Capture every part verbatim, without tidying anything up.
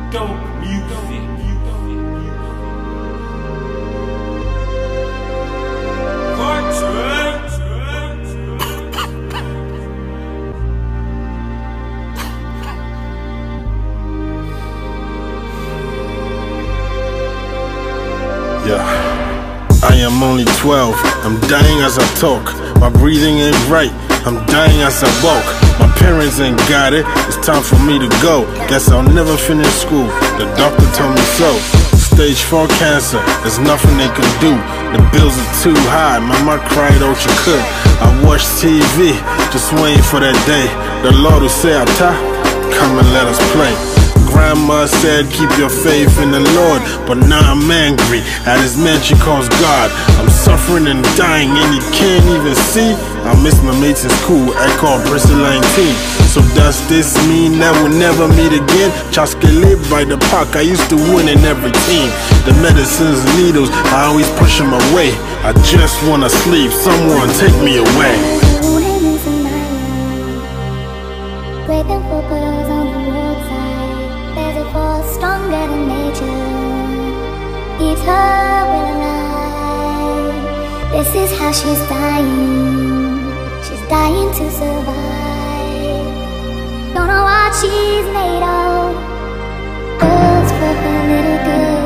Dope music. Yeah, I am only twelve, I'm dying as I talk. My breathing ain't right, I'm dying as I walk. My parents ain't got it, it's time for me to go. Guess I'll never finish school, the doctor told me so. Stage four cancer, there's nothing they can do. The bills are too high, mama cried out you could. I watched T V, just waiting for that day. The Lord will say, Ata, come and let us play. Grandma said keep your faith in the Lord, but now I'm angry at his man she calls God. I'm suffering and dying and he can't even see. I miss my mates in school, I call Bristol nineteen. So does this mean that we'll never meet again? Chaske live by the park, I used to win in every team. The medicines, needles, I always push them away. I just wanna sleep, someone take me away. Waiting for girls on the roadside. There's a force stronger than nature. Eat her will alive. This is how she's dying. She's dying to survive. Don't know what she's made of. Girls for her little girl.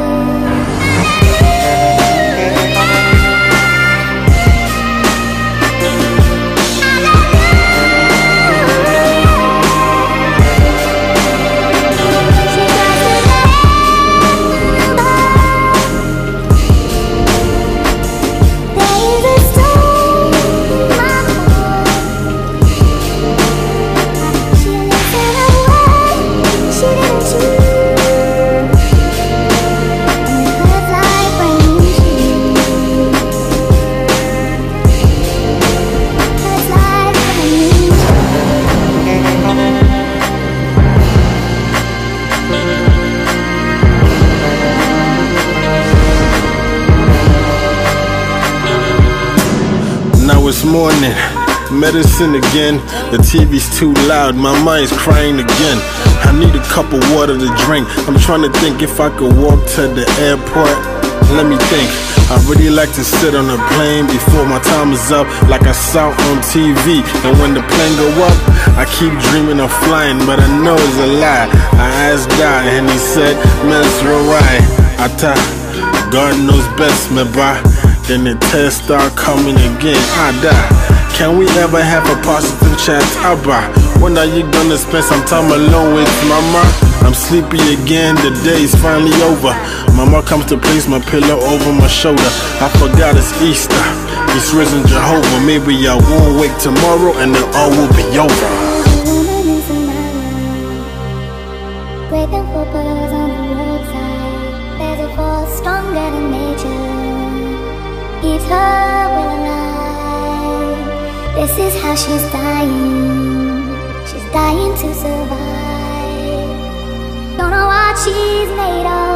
Now it's morning, medicine again. The T V's too loud, my mind's crying again. I need a cup of water to drink. I'm trying to think if I could walk to the airport. Let me think. I really like to sit on a plane before my time is up, like I saw on T V. And when the plane go up, I keep dreaming of flying, but I know it's a lie. I asked God and he said, Mesrai, Ata, God knows best, me bra. Then the tests start coming again, I die. Can we ever have a positive chat, Abba? When are you gonna spend some time alone with mama? I'm sleepy again, the day's finally over. Mama comes to place my pillow over my shoulder. I forgot it's Easter, he's risen Jehovah. Maybe I won't wake tomorrow and then all will be over. Waiting for birds on the roadside. There's a force stronger than nature. Eat her will alive. This is how she's dying. She's dying to survive. Don't know what she's made of.